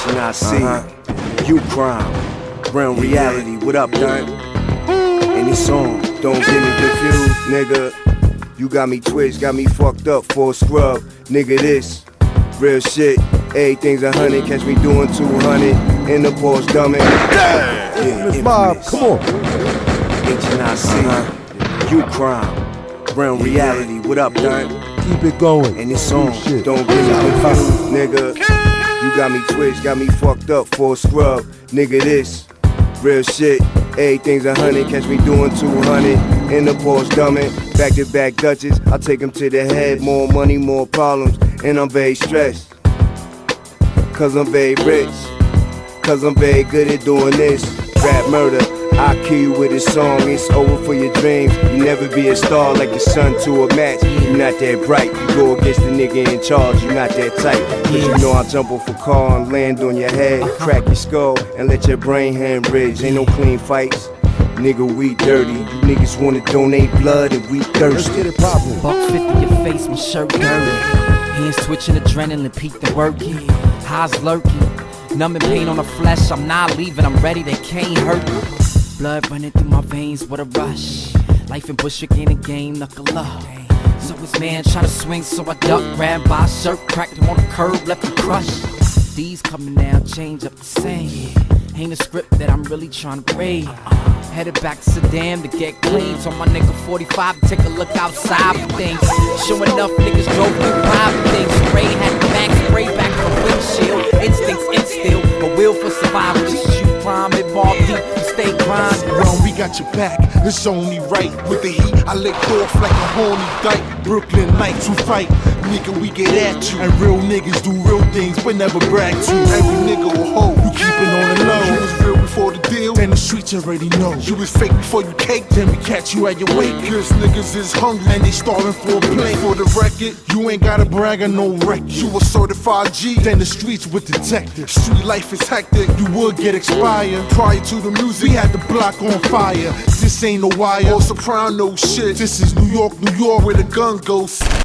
HNIC, you crime, realm reality, what up, done? And this song, don't get me confused, nigga. You got me twitched, got me fucked up for a scrub, nigga. This real shit, everything's 100, catch me doing 200 in the Porsche, dummy. Infamous Mob, come on. HNIC, you crime, realm reality, what up, done? Keep it going. And this song, don't get me confused, nigga. You got me twitched, got me fucked up for a scrub, nigga. This real shit, everything's 100, catch me doing 200 in the Porsche, dummy. Back to back Dutchess, I take them to the head. More money, more problems, and I'm very stressed. Cause I'm very rich, cause I'm very good at doing this. Rap murder, I kill you with this song. It's over for your dreams. You never be a star like the sun to a match. You not that bright. You go against the nigga in charge. You not that tight. Cause you know I jump off a car and land on your head, crack your skull and let your brain hemorrhage. Ain't no clean fights. Nigga, we dirty. You niggas wanna donate blood and we thirsty. Let's get it poppin'. $150 your face, my shirt dirty. Hands twitching, adrenaline, peak the working. Highs lurking, numbing pain on the flesh. I'm not leaving, I'm ready, they can't hurt me. Blood running through my veins, what a rush. Life in Bushwick ain't a game, knuckle up. So this man trying to swing, so I duck, grabbed by a shirt, cracked him on the curb, left him crushed. These coming now, change up the same. Ain't a script that I'm really trying to read. Headed back to Saddam to get clean. So my nigga 45 to take a look outside for things. Sure enough, niggas drove through private things. Spray had the max, spray back on the windshield. Instincts instill, a will for survival. This is you prime, it ball deep, you stay grinding. Rome, we got your back, it's only right. With the heat, I licked off like a horny dyke. Brooklyn Knights who fight, nigga, we get at you. And real niggas do real things, but never brag to. Every nigga will hold, you keep it on the low. You was real before the deal, then the streets already know. You was fake before you cake, then we catch you at your weight. Cause niggas is hungry, and they starving for a plate. For the record, you ain't gotta brag on no record. You a certified G, then the streets with detectives. Street life is hectic, you would get expired. Prior to the music, we had the block on fire. This ain't no wire or soprano shit. This is New York, where the gun goes.